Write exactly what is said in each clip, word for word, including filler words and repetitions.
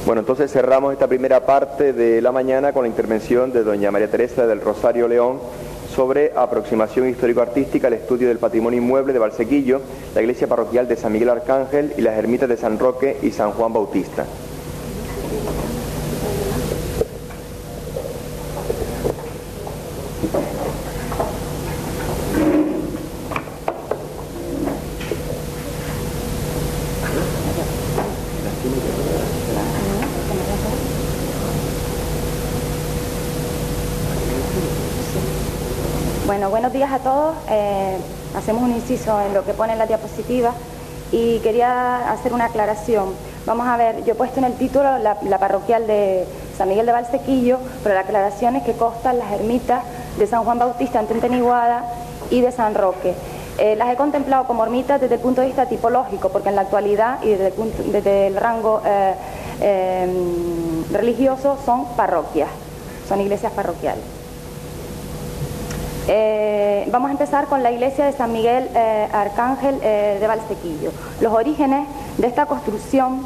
Bueno, entonces cerramos esta primera parte de la mañana con la intervención de doña María Teresa del Rosario León sobre aproximación histórico-artística al estudio del patrimonio inmueble de Valsequillo, la iglesia parroquial de San Miguel Arcángel y las ermitas de San Roque y San Juan Bautista. Bueno, buenos días a todos. Eh, hacemos un inciso en lo que pone en la diapositiva y quería hacer una aclaración. Vamos a ver, yo he puesto en el título la, la parroquial de San Miguel de Valsequillo, pero la aclaración es que constan las ermitas de San Juan Bautista en Tenteniguada y de San Roque. Eh, las he contemplado como ermitas desde el punto de vista tipológico, porque en la actualidad y desde el, punto, desde el rango eh, eh, religioso son parroquias, son iglesias parroquiales. Eh, vamos a empezar con la iglesia de San Miguel eh, Arcángel eh, de Valsequillo. Los orígenes de esta construcción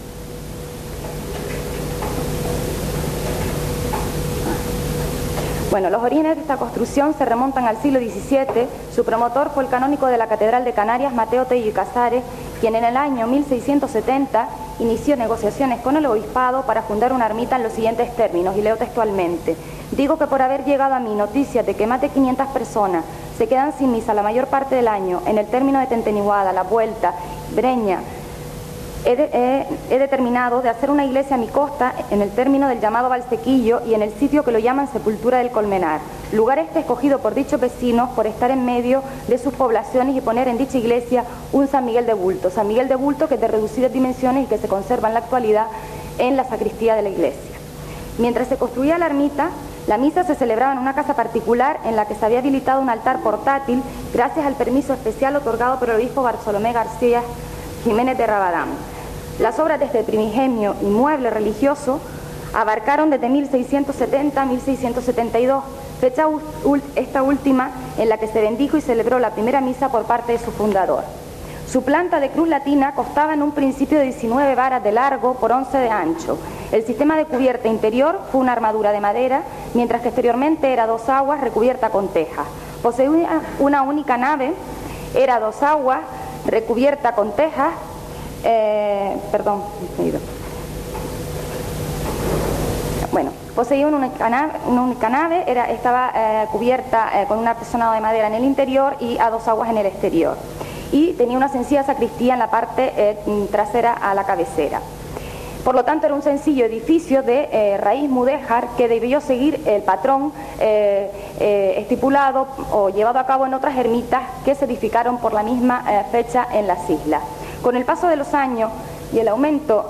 Bueno, los orígenes de esta construcción se remontan al siglo diecisiete. Su promotor fue el canónigo de la Catedral de Canarias, Mateo Tello y Casares, quien en el año mil seiscientos setenta inició negociaciones con el obispado para fundar una ermita en los siguientes términos, y leo textualmente: digo que por haber llegado a mí noticias de que más de quinientas personas se quedan sin misa la mayor parte del año en el término de Tenteniguada, La Vuelta, Breña, He, de, he, he determinado de hacer una iglesia a mi costa en el término del llamado Valsequillo y en el sitio que lo llaman Sepultura del Colmenar, lugar este escogido por dichos vecinos por estar en medio de sus poblaciones y poner en dicha iglesia un San Miguel de bulto, San Miguel de bulto que es de reducidas dimensiones y que se conserva en la actualidad en la sacristía de la iglesia. Mientras se construía la ermita, la misa se celebraba en una casa particular en la que se había habilitado un altar portátil gracias al permiso especial otorgado por el obispo Bartolomé García Jiménez de Rabadán. Las obras de este primigenio inmueble religioso abarcaron desde mil seiscientos setenta a mil seiscientos setenta y dos, fecha esta última en la que se bendijo y celebró la primera misa por parte de su fundador. Su planta de cruz latina constaba en un principio de diecinueve varas de largo por once de ancho. El sistema de cubierta interior fue una armadura de madera, mientras que exteriormente era dos aguas recubierta con tejas. Poseía una única nave, era dos aguas recubierta con tejas, eh, perdón, me he ido. Bueno, poseía una única nave, una única nave era, estaba eh, cubierta eh, con un artesonado de madera en el interior y a dos aguas en el exterior. Y tenía una sencilla sacristía en la parte eh, trasera a la cabecera. Por lo tanto, era un sencillo edificio de eh, raíz mudéjar que debió seguir el patrón eh, eh, estipulado o llevado a cabo en otras ermitas que se edificaron por la misma eh, fecha en las islas. Con el paso de los años y el aumento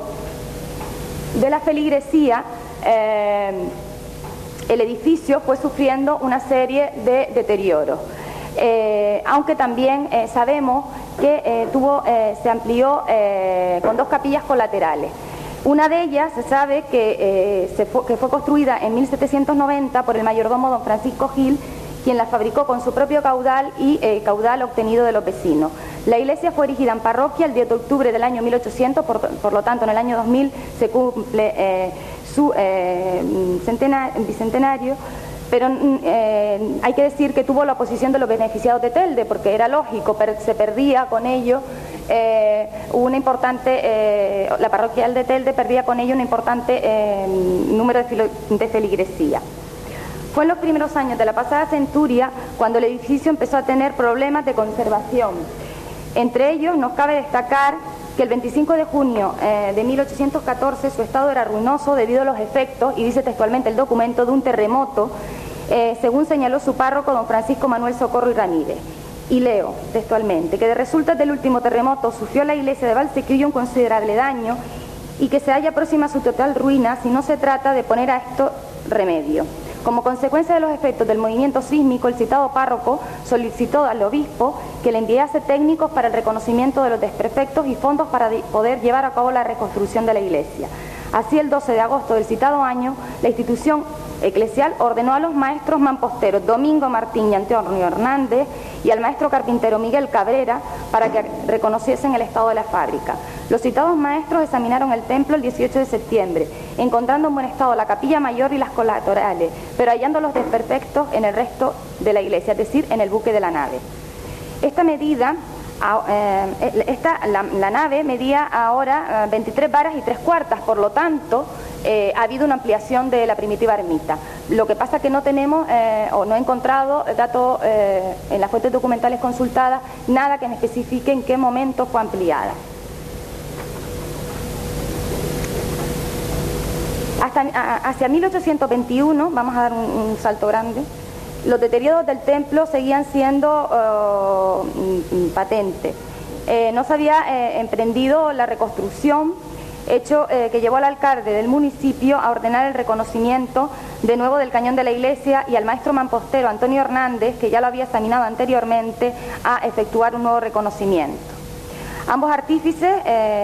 de la feligresía, eh, el edificio fue sufriendo una serie de deterioros. Eh, aunque también eh, sabemos que eh, tuvo, eh, se amplió eh, con dos capillas colaterales. Una de ellas se sabe que, eh, se fue, que fue construida en mil setecientos noventa por el mayordomo don Francisco Gil, quien la fabricó con su propio caudal y eh, caudal obtenido de los vecinos. La iglesia fue erigida en parroquia el diez de octubre del año mil ochocientos, por, por lo tanto en el año dos mil se cumple eh, su eh, centena, bicentenario, pero eh, hay que decir que tuvo la oposición de los beneficiados de Telde, porque era lógico, pero se perdía con ello eh, una importante, eh, la parroquial de Telde perdía con ello un importante eh, número de, filo, de feligresía. Fue en los primeros años de la pasada centuria cuando el edificio empezó a tener problemas de conservación. Entre ellos nos cabe destacar que el veinticinco de junio eh, de mil ochocientos catorce su estado era ruinoso debido a los efectos, y dice textualmente el documento, de un terremoto, eh, según señaló su párroco don Francisco Manuel Socorro y Ramírez. Y leo textualmente que de resultas del último terremoto sufrió la iglesia de Valsequillo un considerable daño y que se halla próxima a su total ruina si no se trata de poner a esto remedio. Como consecuencia de los efectos del movimiento sísmico, el citado párroco solicitó al obispo que le enviase técnicos para el reconocimiento de los desperfectos y fondos para poder llevar a cabo la reconstrucción de la iglesia. Así, el doce de agosto del citado año, la institución eclesial ordenó a los maestros mamposteros Domingo Martín y Antonio Hernández y al maestro carpintero Miguel Cabrera para que reconociesen el estado de la fábrica. Los citados maestros examinaron el templo el dieciocho de septiembre, encontrando en buen estado la capilla mayor y las colaterales, pero hallando los desperfectos en el resto de la iglesia, es decir, en el buque de la nave. Esta medida, eh, esta, la, la nave medía ahora eh, veintitrés varas y tres cuartas, por lo tanto, eh, ha habido una ampliación de la primitiva ermita. Lo que pasa es que no tenemos, eh, o no he encontrado datos eh, en las fuentes documentales consultadas, nada que me especifique en qué momento fue ampliada. Hasta, a, hacia mil ochocientos veintiuno, vamos a dar un, un salto grande, los deterioros del templo seguían siendo uh, patentes. Eh, no se había eh, emprendido la reconstrucción, hecho eh, que llevó al alcalde del municipio a ordenar el reconocimiento de nuevo del cañón de la iglesia y al maestro mampostero Antonio Hernández, que ya lo había examinado anteriormente, a efectuar un nuevo reconocimiento. Ambos artífices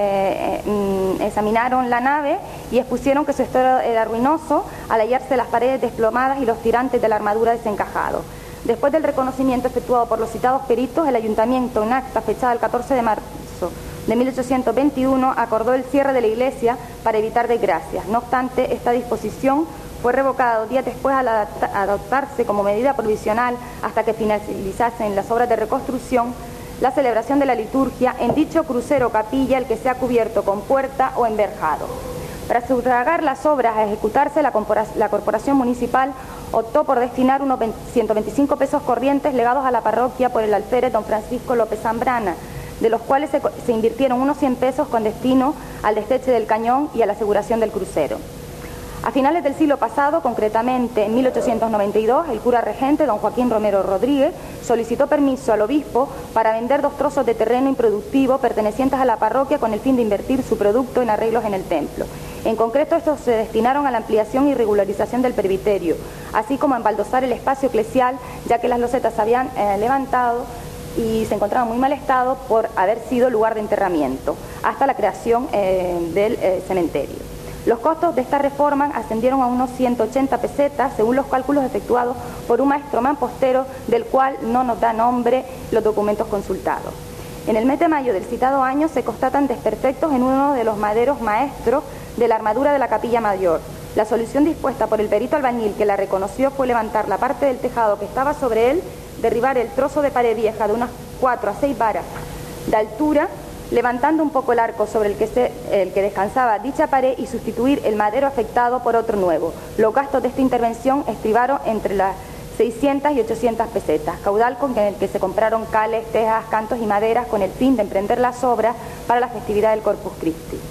eh, eh, examinaron la nave y expusieron que su estado era ruinoso al hallarse las paredes desplomadas y los tirantes de la armadura desencajados. Después del reconocimiento efectuado por los citados peritos, el ayuntamiento, en acta fechada el catorce de marzo de mil ochocientos veintiuno, acordó el cierre de la iglesia para evitar desgracias. No obstante, esta disposición fue revocada dos días después al adoptarse como medida provisional hasta que finalizasen las obras de reconstrucción la celebración de la liturgia en dicho crucero o capilla, el que sea cubierto con puerta o enverjado. Para sufragar las obras a ejecutarse, la corporación municipal optó por destinar unos ciento veinticinco pesos corrientes legados a la parroquia por el alférez don Francisco López Zambrana, de los cuales se, se invirtieron unos cien pesos con destino al desteche del cañón y a la aseguración del crucero. A finales del siglo pasado, concretamente en mil ochocientos noventa y dos, el cura regente, don Joaquín Romero Rodríguez, solicitó permiso al obispo para vender dos trozos de terreno improductivo pertenecientes a la parroquia con el fin de invertir su producto en arreglos en el templo. En concreto, estos se destinaron a la ampliación y regularización del presbiterio, así como a embaldosar el espacio eclesial, ya que las losetas se habían eh, levantado y se encontraban en muy mal estado por haber sido lugar de enterramiento, hasta la creación eh, del eh, cementerio. Los costos de esta reforma ascendieron a unos ciento ochenta pesetas, según los cálculos efectuados por un maestro mampostero, del cual no nos da nombre los documentos consultados. En el mes de mayo del citado año se constatan desperfectos en uno de los maderos maestros de la armadura de la capilla mayor. La solución dispuesta por el perito albañil que la reconoció fue levantar la parte del tejado que estaba sobre él, derribar el trozo de pared vieja de unas cuatro a seis varas de altura, levantando un poco el arco sobre el que, se, el que descansaba dicha pared y sustituir el madero afectado por otro nuevo. Los gastos de esta intervención estribaron entre las seiscientas y ochocientas pesetas, caudal con el que se compraron cales, tejas, cantos y maderas con el fin de emprender las obras para la festividad del Corpus Christi.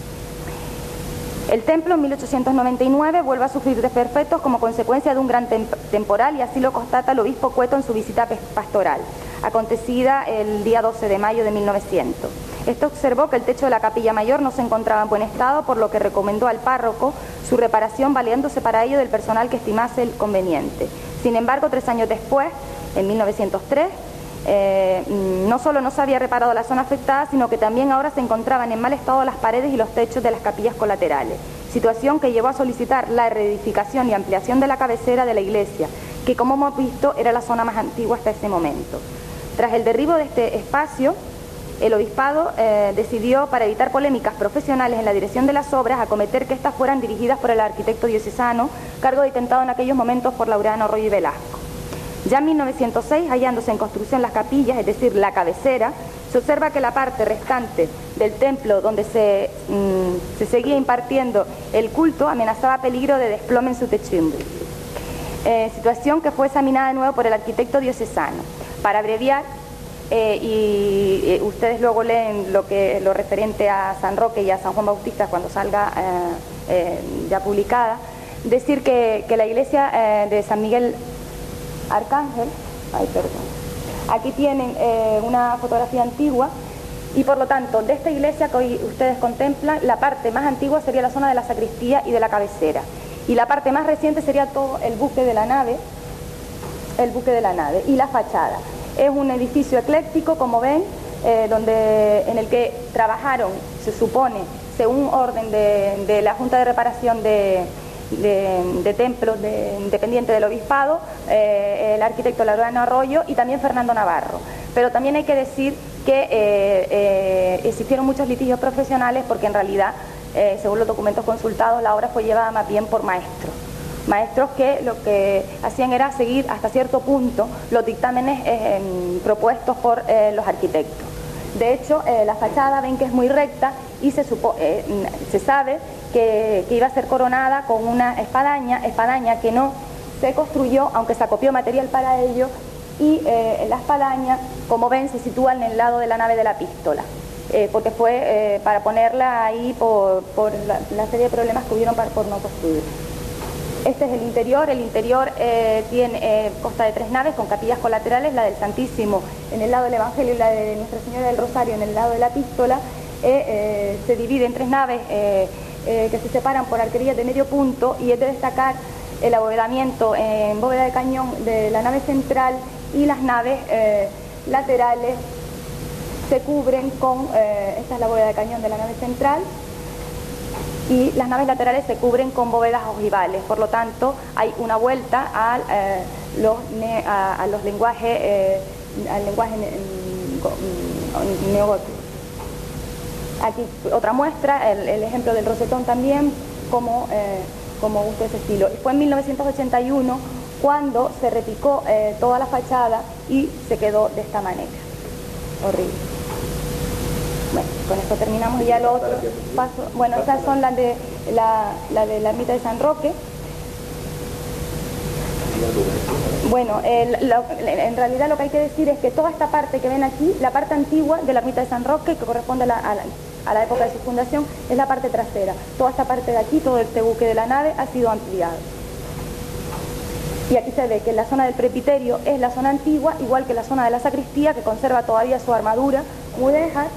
El templo en mil ochocientos noventa y nueve vuelve a sufrir desperfectos como consecuencia de un gran tem temporal, y así lo constata el obispo Cueto en su visita pastoral, acontecida el día doce de mayo de mil novecientos. Este observó que el techo de la capilla mayor no se encontraba en buen estado, por lo que recomendó al párroco su reparación, valiéndose para ello del personal que estimase el conveniente. Sin embargo, tres años después, en mil novecientos tres, eh, no solo no se había reparado la zona afectada, sino que también ahora se encontraban en mal estado las paredes y los techos de las capillas colaterales, situación que llevó a solicitar la reedificación y ampliación de la cabecera de la iglesia, que, como hemos visto, era la zona más antigua hasta ese momento. Tras el derribo de este espacio, el obispado eh, decidió, para evitar polémicas profesionales en la dirección de las obras, acometer que éstas fueran dirigidas por el arquitecto diocesano, cargo detentado en aquellos momentos por Laureano Arroyo y Velasco. Ya en mil novecientos seis, hallándose en construcción las capillas, es decir, la cabecera, se observa que la parte restante del templo donde se, mmm, se seguía impartiendo el culto amenazaba peligro de desplome en su techumbre, eh, situación que fue examinada de nuevo por el arquitecto diocesano. Para abreviar, Eh, y eh, ustedes luego leen lo que lo referente a San Roque y a San Juan Bautista cuando salga eh, eh, ya publicada, decir que, que la iglesia eh, de San Miguel Arcángel, ay perdón, aquí tienen eh, una fotografía antigua, y por lo tanto de esta iglesia que hoy ustedes contemplan, la parte más antigua sería la zona de la sacristía y de la cabecera, y la parte más reciente sería todo el buque de la nave, el buque de la nave y la fachada. Es un edificio ecléctico, como ven, eh, donde, en el que trabajaron, se supone, según orden de, de la Junta de Reparación de, de, de templos de, dependiente del obispado, eh, el arquitecto Laureano Arroyo y también Fernando Navarro. Pero también hay que decir que eh, eh, existieron muchos litigios profesionales porque en realidad, eh, según los documentos consultados, la obra fue llevada más bien por maestros. Maestros que lo que hacían era seguir hasta cierto punto los dictámenes eh, propuestos por eh, los arquitectos. De hecho, eh, la fachada ven que es muy recta y se, supo, eh, se sabe que, que iba a ser coronada con una espadaña, espadaña que no se construyó, aunque se acopió material para ello, y eh, la espadaña, como ven, se sitúa en el lado de la nave de la epístola, eh, porque fue eh, para ponerla ahí por, por la, la serie de problemas que hubieron para, por no construir. Este es el interior. El interior eh, tiene, eh, consta de tres naves con capillas colaterales, la del Santísimo en el lado del Evangelio y la de Nuestra Señora del Rosario en el lado de la Epístola. Eh, eh, se divide en tres naves eh, eh, que se separan por arquerías de medio punto, y es de destacar el abovedamiento en bóveda de cañón de la nave central, y las naves eh, laterales se cubren con, eh, esta es la bóveda de cañón de la nave central, y las naves laterales se cubren con bóvedas ojivales. Por lo tanto, hay una vuelta a, eh, los, ne a, a los lenguajes, eh, al lenguaje ne neogótico. Aquí otra muestra, el, el ejemplo del rosetón también, como, eh, como gusta ese estilo. Fue en mil novecientos ochenta y uno cuando se repicó eh, toda la fachada y se quedó de esta manera. Horrible. Bueno, con esto terminamos. Y ya lo otro paso, bueno, estas son las de la, la de la ermita de San Roque. Bueno, el, lo, en realidad lo que hay que decir es que toda esta parte que ven aquí, la parte antigua de la ermita de San Roque, que corresponde a la, a la, a la época de su fundación, es la parte trasera. Toda esta parte de aquí, todo este buque de la nave ha sido ampliado. Y aquí se ve que la zona del presbiterio es la zona antigua, igual que la zona de la sacristía, que conserva todavía su armadura mudéjar.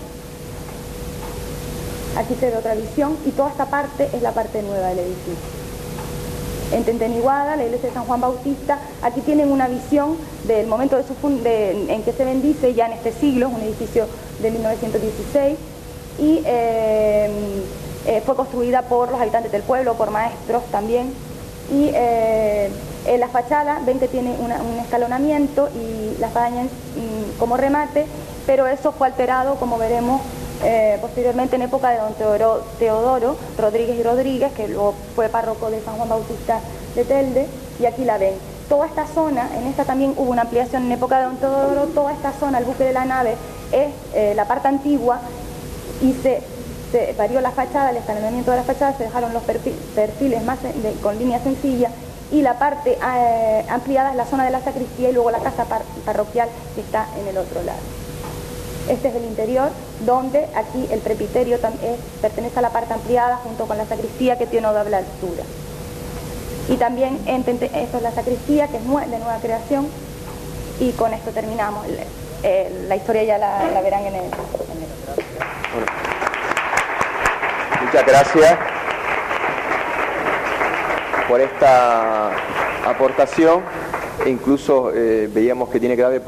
Aquí se ve otra visión, y toda esta parte es la parte nueva del edificio. En Tenteniguada, la iglesia de San Juan Bautista, aquí tienen una visión del momento de su fund de, en que se bendice ya en este siglo, un edificio de mil novecientos dieciséis, y eh, eh, fue construida por los habitantes del pueblo, por maestros también. Y eh, en la fachada ven que tiene una, un escalonamiento y la espadaña mm, como remate, pero eso fue alterado, como veremos, Eh, posteriormente en época de don Teodoro, Teodoro Rodríguez y Rodríguez, que luego fue párroco de San Juan Bautista de Telde, y aquí la ven. Toda esta zona, en esta también hubo una ampliación en época de don Teodoro, toda esta zona, el buque de la nave, es eh, la parte antigua, y se, se varió la fachada, el escalonamiento de la fachada, se dejaron los perfil, perfiles más de, con línea sencilla, y la parte eh, ampliada es la zona de la sacristía, y luego la casa par parroquial que está en el otro lado. Este es el interior, donde aquí el presbiterio es, pertenece a la parte ampliada junto con la sacristía, que tiene doble altura. Y también esto es la sacristía, que es de nueva creación, y con esto terminamos. El, el, la historia ya la, la verán en el, en el otro. Bueno. Muchas gracias por esta aportación. E incluso eh, veíamos que tiene que haber